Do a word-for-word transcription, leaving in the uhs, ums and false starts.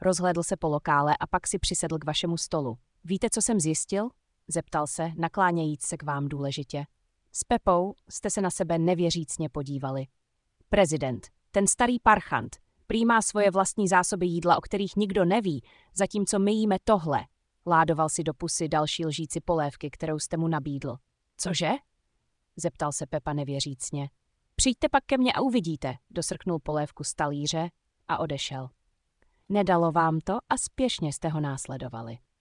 Rozhlédl se po lokále a pak si přisedl k vašemu stolu. Víte, co jsem zjistil? Zeptal se, naklánějíc se k vám důležitě. S Pepou jste se na sebe nevěřícně podívali. Prezident, ten starý parchant, prý má svoje vlastní zásoby jídla, o kterých nikdo neví, zatímco my jíme tohle. Ládoval si do pusy další lžíci polévky, kterou jste mu nabídl. Cože? Zeptal se Pepa nevěřícně. Přijďte pak ke mně a uvidíte, dosrknul polévku z talíře a odešel. Nedalo vám to a spěšně jste ho následovali.